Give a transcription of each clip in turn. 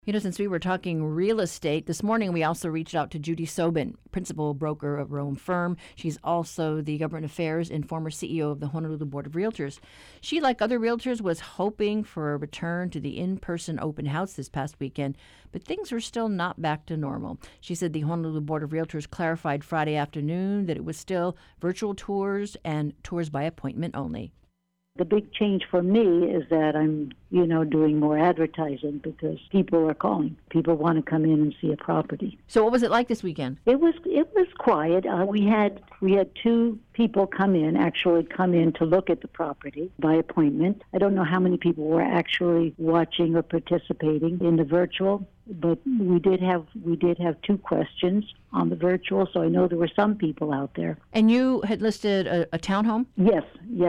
Since we were talking real estate, this morning we also reached out to Judy Sobin, principal broker of Rome Firm. She's also the government affairs and former CEO of the Honolulu Board of Realtors. She, like other realtors, was hoping for a return to the in-person open house this past weekend, but things were still not back to normal. She said the Honolulu Board of Realtors clarified Friday afternoon that it was still virtual tours and tours by appointment only. The big change for me is that I'm, doing more advertising because people are calling. People want to come in and see a property. So what was it like this weekend? It was quiet. We had two people come in to look at the property by appointment. I don't know how many people were actually watching or participating in the virtual, but we did have two questions on the virtual, so I know there were some people out there. And you had listed a townhome? Yes,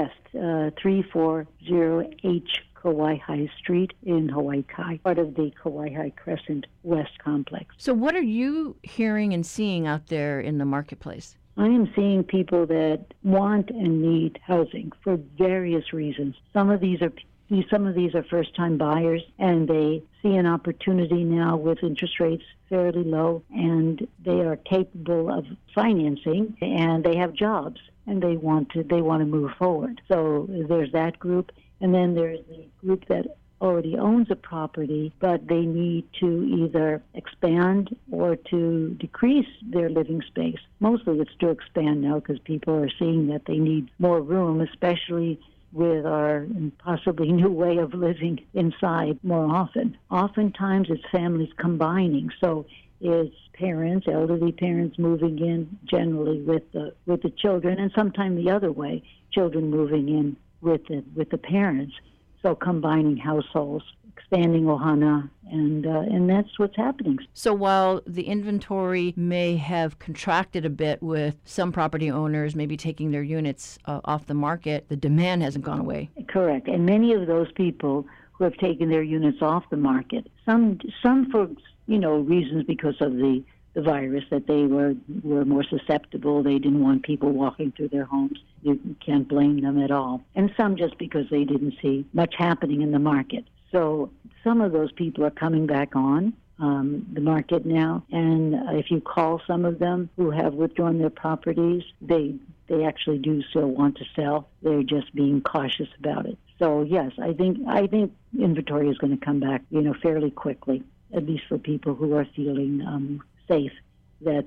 340H Kauai High Street in Hawaii Kai, part of the Kauai High Crescent West complex. So what are you hearing and seeing out there in the marketplace? I am seeing people that want and need housing for various reasons. Some of these are first-time buyers, and they see an opportunity now with interest rates fairly low, and they are capable of financing, and they have jobs, and they want to move forward. So there's that group, and then there's the group that already owns a property, but they need to either expand or to decrease their living space. Mostly it's to expand now because people are seeing that they need more room, especially with our possibly new way of living inside more often. Oftentimes it's families combining, so it's parents, elderly parents moving in generally with the children, and sometimes the other way, children moving in with the parents. So combining households, expanding ohana, and that's what's happening. So while the inventory may have contracted a bit with some property owners maybe taking their units off the market, the demand hasn't gone away. Correct. And many of those people who have taken their units off the market, some for reasons because of the virus, that they were more susceptible. They didn't want people walking through their homes. You can't blame them at all. And some just because they didn't see much happening in the market. So some of those people are coming back on the market now. And if you call some of them who have withdrawn their properties, they actually do still want to sell. They're just being cautious about it. So yes, I think inventory is going to come back, fairly quickly, at least for people who are feeling safe, that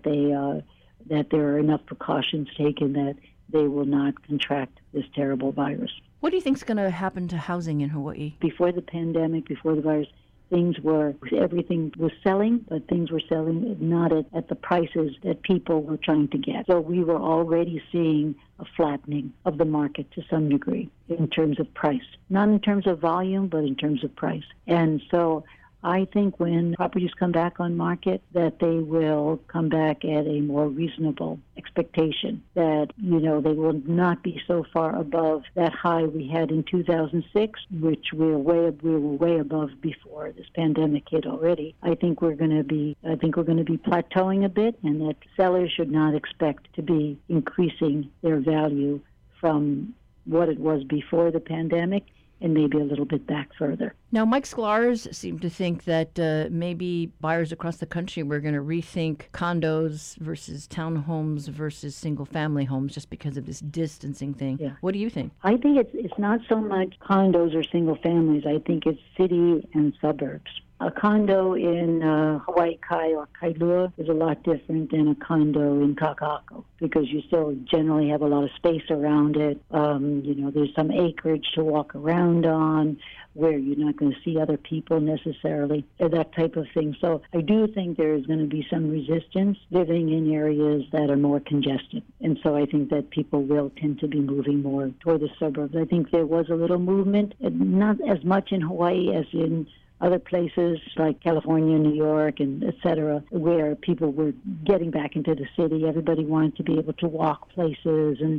there are enough precautions taken that they will not contract this terrible virus. What do you think is going to happen to housing in Hawaii? Before the pandemic, before the virus, everything was selling, but things were selling not at the prices that people were trying to get. So we were already seeing a flattening of the market to some degree in terms of price. Not in terms of volume, but in terms of price. And so I think when properties come back on market, that they will come back at a more reasonable expectation, that, they will not be so far above that high we had in 2006, which we were way above before this pandemic hit already. I think we're going to be plateauing a bit, and that sellers should not expect to be increasing their value from what it was before the pandemic, and maybe a little bit back further. Now, Mike Sklarz seemed to think that maybe buyers across the country were going to rethink condos versus townhomes versus single-family homes just because of this distancing thing. Yeah. What do you think? I think it's not so much condos or single families. I think it's city and suburbs. A condo in Hawaii Kai or Kailua is a lot different than a condo in Kaka'ako because you still generally have a lot of space around it. There's some acreage to walk around on where you're not going to see other people necessarily, or that type of thing. So I do think there is going to be some resistance living in areas that are more congested. And so I think that people will tend to be moving more toward the suburbs. I think there was a little movement, not as much in Hawaii as in other places like California, New York, and et cetera, where people were getting back into the city. Everybody wanted to be able to walk places and,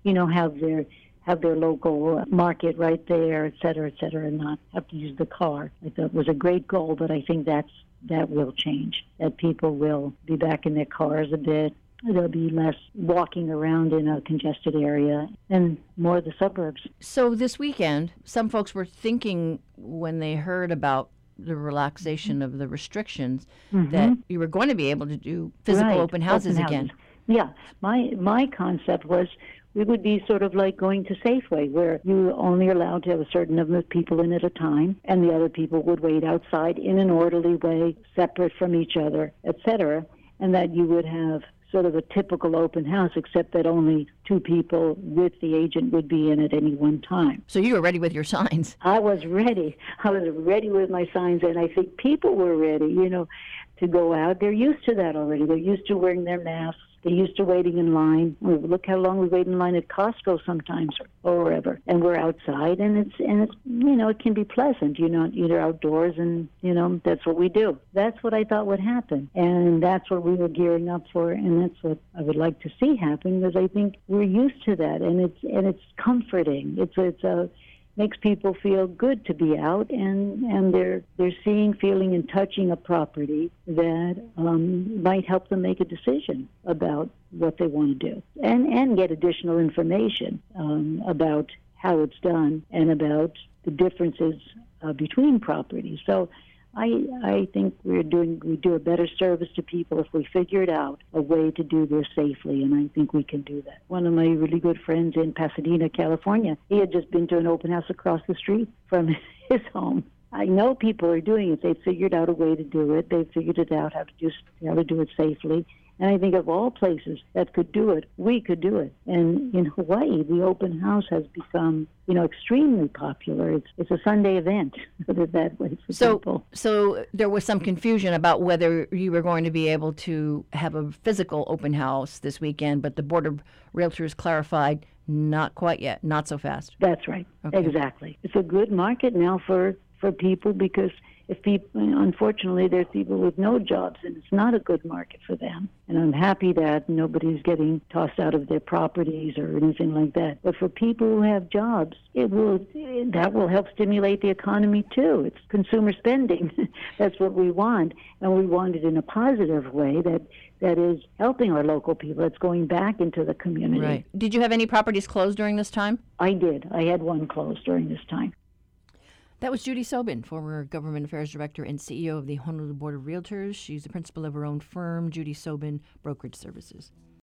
have their local market right there, et cetera, and not have to use the car. I thought it was a great goal, but I think that will change, that people will be back in their cars a bit. There'll be less walking around in a congested area and more of the suburbs. So this weekend, some folks were thinking when they heard about the relaxation of the restrictions, that you were going to be able to do physical open houses again. Yeah. My concept was we would be sort of like going to Safeway, where you only allowed to have a certain number of people in at a time, and the other people would wait outside in an orderly way, separate from each other, etc., and that you would have sort of a typical open house, except that only two people with the agent would be in at any one time. So you were ready with your signs. I was ready. I was ready with my signs, and I think people were ready, to go out. They're used to that already. They're used to wearing their masks. They're used to waiting in line. Look how long we wait in line at Costco sometimes, or wherever. And we're outside, and it's it can be pleasant. You're outdoors, and that's what we do. That's what I thought would happen, and that's what we were gearing up for, and that's what I would like to see happen, because I think we're used to that, and it's comforting. It's makes people feel good to be out, and they're seeing, feeling, and touching a property that might help them make a decision about what they want to do, and get additional information about how it's done and about the differences between properties. So I think we do a better service to people if we figured out a way to do this safely, and I think we can do that. One of my really good friends in Pasadena, California, he had just been to an open house across the street from his home. I know people are doing it. They've figured out a way to do it. They've figured it out how to do it safely. And I think of all places that could do it, we could do it. And in Hawaii, the open house has become, extremely popular. It's a Sunday event, put it that way, for people. So there was some confusion about whether you were going to be able to have a physical open house this weekend, but the Board of Realtors clarified, not quite yet, not so fast. That's right. Okay. Exactly. It's a good market now for people, because if people, unfortunately, there's people with no jobs, and it's not a good market for them. And I'm happy that nobody's getting tossed out of their properties or anything like that. But for people who have jobs, that will help stimulate the economy too. It's consumer spending. That's what we want, and we want it in a positive way that is helping our local people. It's going back into the community. Right. Did you have any properties closed during this time? I did. I had one closed during this time. That was Judy Sobin, former Government Affairs Director and CEO of the Honolulu Board of Realtors. She's the principal of her own firm, Judy Sobin Brokerage Services.